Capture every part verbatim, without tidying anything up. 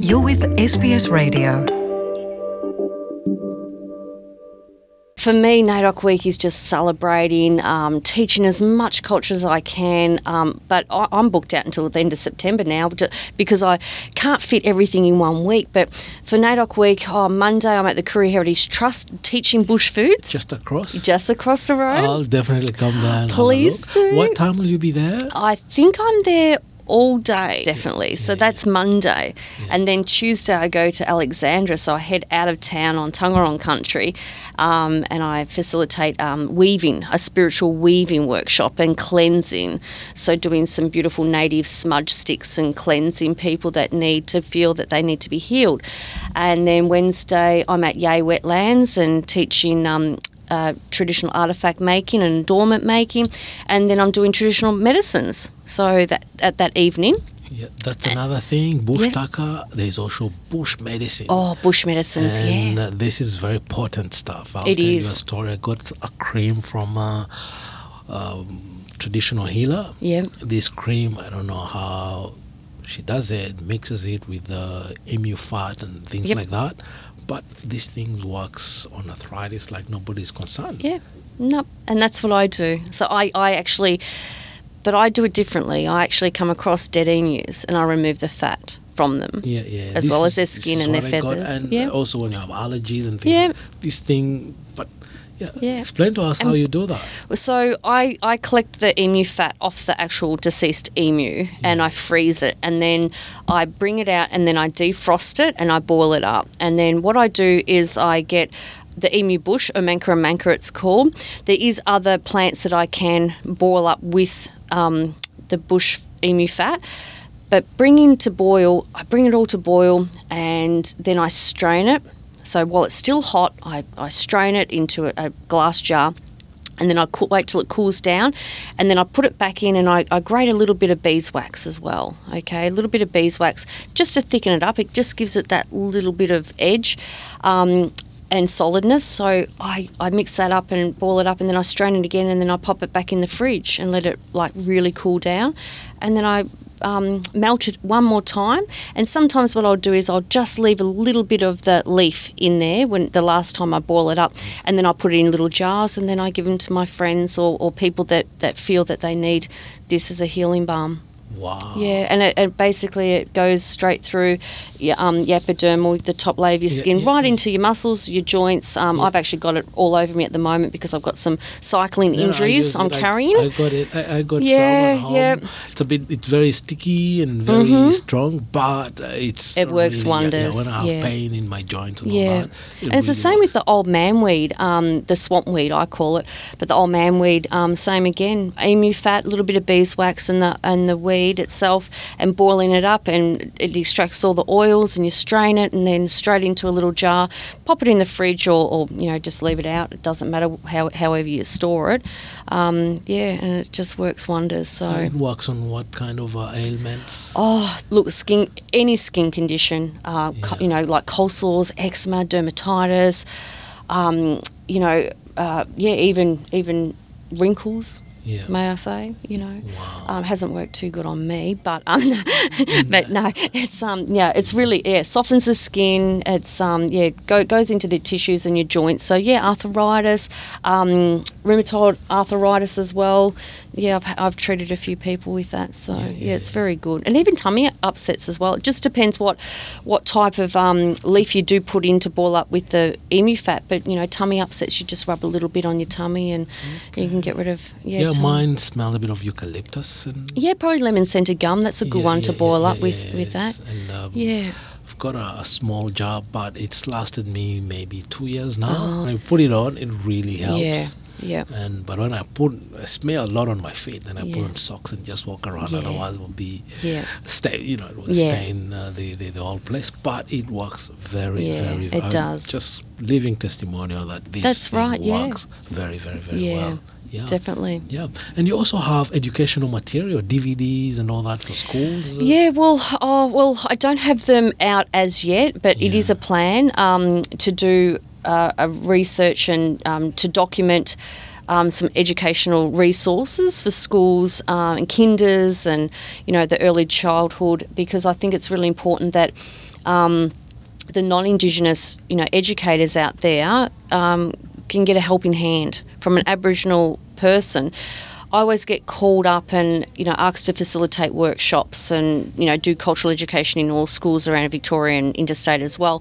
You're with S B S Radio. For me, NAIDOC Week is just celebrating, um, teaching as much culture as I can, um, but I, I'm booked out until the end of September now because I can't fit everything in one week. But for NAIDOC Week, oh, Monday I'm at the Koori Heritage Trust teaching bush foods. Just across? Just across the road. I'll definitely come down. Please do. What time will you be there? I think I'm there all day, definitely. So yeah, that's yeah. Monday. Yeah. And then Tuesday I go to Alexandra, so I head out of town on Taungurung country um, and I facilitate um, weaving, a spiritual weaving workshop and cleansing. So doing some beautiful native smudge sticks and cleansing people that need to feel that they need to be healed. And then Wednesday I'm at Yea Wetlands and teaching um, Uh, traditional artefact making and adornment making, and then I'm doing traditional medicines. So that at that evening. Yeah, that's another thing. Bush yeah. tucker, there's also bush medicine. Oh, bush medicines, and, yeah. Uh, this is very potent stuff. I'll it tell is. you a story. I got a cream from a um, traditional healer. Yeah. This cream, I don't know how she does it, mixes it with the emu fat and things yep. like that. But this thing works on arthritis like nobody's concerned. Yeah, no, and that's what I do. So I, I actually, but I do it differently. I actually come across dead emus and I remove the fat from them. Yeah, yeah. As this well is, as their skin and their feathers. And yeah. also when you have allergies and things. Yeah. This thing, but yeah, yeah. explain to us and how you do that. So I, I collect the emu fat off the actual deceased emu yeah. and I freeze it and then I bring it out and then I defrost it and I boil it up. And then what I do is I get the emu bush, Omancora manca it's called. There is other plants that I can boil up with um, the bush emu fat. But bringing to boil, I bring it all to boil and then I strain it. So while it's still hot, I, I strain it into a, a glass jar and then I co- wait till it cools down and then I put it back in and I, I grate a little bit of beeswax as well, okay, a little bit of beeswax just to thicken it up. It just gives it that little bit of edge um, and solidness. So I, I mix that up and boil it up and then I strain it again and then I pop it back in the fridge and let it like really cool down and then I Um, melt it one more time, and sometimes what I'll do is I'll just leave a little bit of the leaf in there when the last time I boil it up, and then I put it in little jars and then I give them to my friends or, or people that, that feel that they need this as a healing balm. Wow. Yeah, and it, it basically it goes straight through your, um, your epidermal, the top layer of your Yeah, skin, yeah, right yeah. into your muscles, your joints. Um, Yeah. I've actually got it all over me at the moment because I've got some cycling Yeah, I injuries use I'm it. I- carrying. I, got it. I, I got Yeah, some at home. yeah. It's a bit. It's very sticky and very Mhm. strong, but uh, it's It works really, yeah, wonders, Yeah, when I have yeah. pain in my joints and Yeah, all that, it and it's the really same with works. the old man weed, um, the swamp weed I call it, but the old man weed, um, same again. Emu fat, a little bit of beeswax and the and the weed itself, and boiling it up, and it extracts all the oils, and you strain it, and then straight into a little jar, pop it in the fridge, or, or you know just leave it out. It doesn't matter how however you store it. Um, yeah, and it just works wonders. So. It works on what kind of uh, ailments? Oh, look, skin, any skin condition, uh, Yeah. co- you know, like cold sores, eczema, dermatitis, um, you know, uh, yeah, even even wrinkles. Yeah. May I say, you know, Wow. um, hasn't worked too good on me, but um, but no, it's um, yeah, it's really yeah, softens the skin. It's um, yeah, go, goes into the tissues and your joints. So yeah, arthritis, um, rheumatoid arthritis as well. Yeah, I've I've treated a few people with that. So yeah, yeah, it's very good, and even tummy upsets as well. It just depends what what type of um, leaf you do put in to boil up with the emu fat. But you know, tummy upsets, you just rub a little bit on your tummy, and you can get rid of yeah. Yeah, tummy. mine smells a bit of eucalyptus and Yeah, probably lemon scented gum. That's a good Yeah, one to yeah, boil yeah, up yeah, with, yeah, with that. it's- And, um, Yeah. I've got a, a small jar, but it's lasted me maybe two years now. Oh. When I put it on, it really helps. Yeah. Yeah. And but when I put, I smell a lot on my feet. Then I put Yeah. on socks and just walk around. Yeah. Otherwise, it will be Yeah. stay. You know, it will Yeah. stain uh, the, the the whole place. But it works very, Yeah, very. it I'm does. Just living testimonial that this That's thing right, yeah. works very, very, very Yeah. well. Yeah. Definitely. Yeah, and you also have educational material, D V Ds and all that for schools. uh, Yeah, well, oh, well, I don't have them out as yet, but it Yeah. is a plan um, to do uh, a research and um, to document um, some educational resources for schools uh, and kinders and, you know, the early childhood, because I think it's really important that um, the non-Indigenous, you know, educators out there um, can get a helping hand from an Aboriginal person. I always get called up and, you know, asked to facilitate workshops and, you know, do cultural education in all schools around Victoria and interstate as well.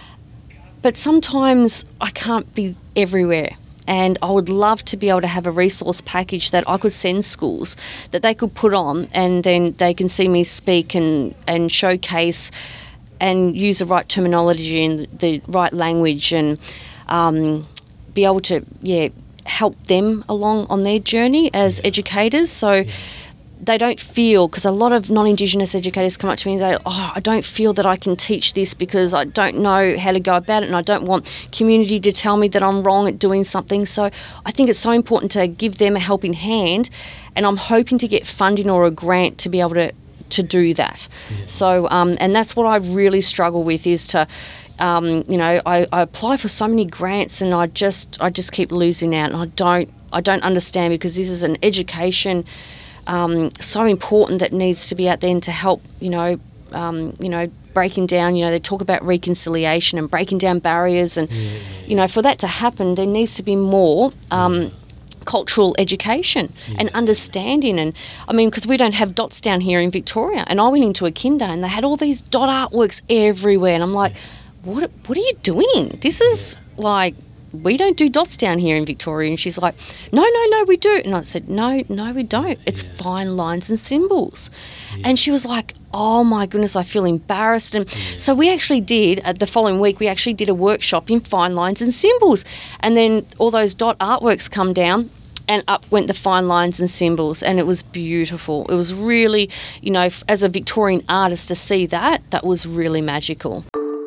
But sometimes I can't be everywhere. And I would love to be able to have a resource package that I could send schools that they could put on, and then they can see me speak and, and showcase and use the right terminology and the right language, and um, be able to, yeah, help them along on their journey as yeah. educators. So yeah. they don't feel, because a lot of non-Indigenous educators come up to me and they, oh, I don't feel that I can teach this because I don't know how to go about it, and I don't want community to tell me that I'm wrong at doing something. So I think it's so important to give them a helping hand, and I'm hoping to get funding or a grant to be able to, to do that. Yeah. So, um, and that's what I really struggle with, is to, Um, you know, I, I apply for so many grants, and I just I just keep losing out, and I don't I don't understand, because this is an education um, so important that needs to be out there and to help, you know, um, you know, breaking down, you know, they talk about reconciliation and breaking down barriers, and, yeah, yeah, yeah. you know, for that to happen, there needs to be more um, yeah. cultural education yeah. and understanding. And I mean, because we don't have dots down here in Victoria, and I went into a kinder and they had all these dot artworks everywhere, and I'm like, yeah. What, what are you doing? This is like, we don't do dots down here in Victoria. And she's like, no, no, no, we do. And I said, no, no, we don't. It's yeah. fine lines and symbols. Yeah. And she was like, oh my goodness, I feel embarrassed. And yeah. so we actually did, uh, the following week, we actually did a workshop in fine lines and symbols. And then all those dot artworks come down, and up went the fine lines and symbols, and it was beautiful. It was really, you know, as a Victorian artist, to see that, that was really magical.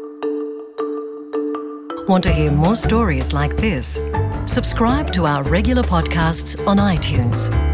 Want to hear more stories like this? Subscribe to our regular podcasts on iTunes.